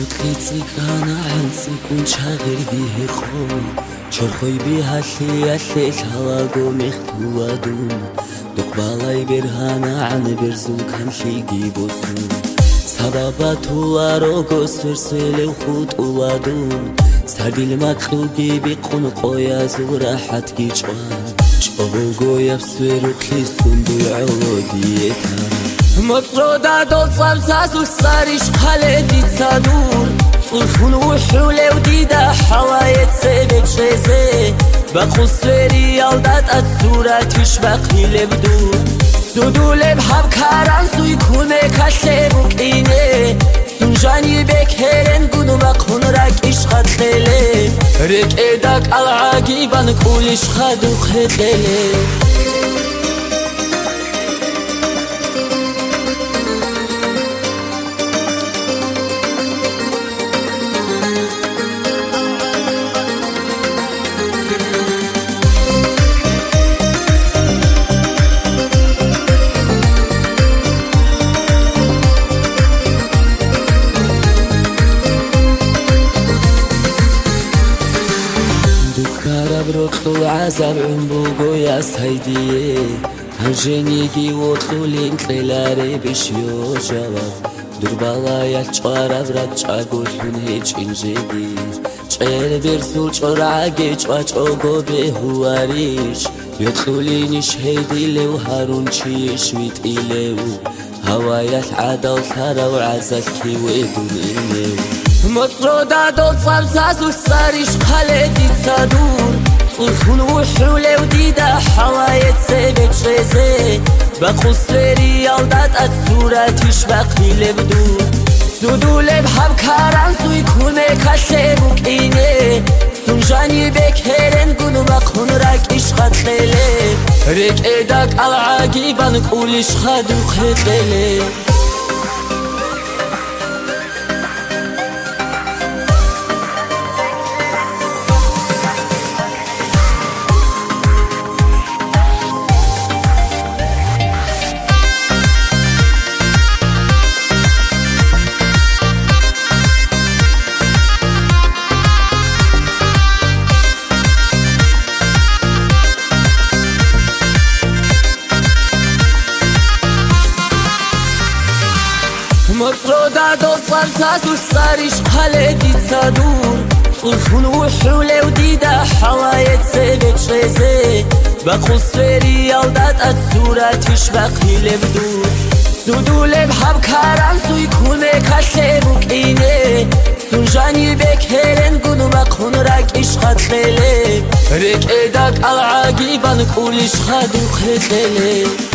متقيتك أنا عنسك ونشغل بيه خو شرخي بيها اللي هلاقو مختوى دون دقبالاي برهانا عن برزو كان شيقي بوسون سبابات ولارو قصر سيلي وخوت ولادون سردي المكتوبي بيقون قويا زورحت جيجوان شبو قويا بسويرو خليسون بيعولو ديتا مطرودا دول صمساس وصاريش خالدي تصادور صلفون وحولي وديدا حوايت سيبك شيزي بقو سويري يالدات الصورة تشبقي لبدور سودولي بحب كاران سوي كونه كشيبوك إيني سنجاني بك هيرن قنو بقون راك إشخد خيلي ريك إيداك العاقيبان كول إشخدو خيلي بروكتو عذاب عمبوغو يا سيدي هنجينيجي وطولين خلاري بشيو جواب دربالا يالچوارا براتشا قولون هيج انجيدي چير برسول چوراغي چواچوغو بهواريش يطولينيش هيدي لو هارون چيش ويتي لو هوايات عادل ثارا وعزاك كيويدون إنيو مطرودا دول صمساس وصاريش خالدي تصادور صلفون وحولي وديدا حوايت سيبك شيزي بقو سويري يالدات الصورة تشبقي لبدور سودولي بحب كاران سوي كونه كشيبوك إيني سنجاني بك هيرن قنو بقون راك إشخد خيلي ريك إيداك العاقيبان كول إشخدو خيلي مطرودا دول صمساس وصاريش خالدي تصادور صلفون وحولي وديدا حوايت سيبك شيزي بقو سويري يالدات الصورة تشبقي لبدور سودولي بحب كاران سوي كونه كشيبوك إيني سنجاني بك هيرن قنو بقون راك إشخد خيلي ريك إيداك العاقيبان كول إشخدو خيلي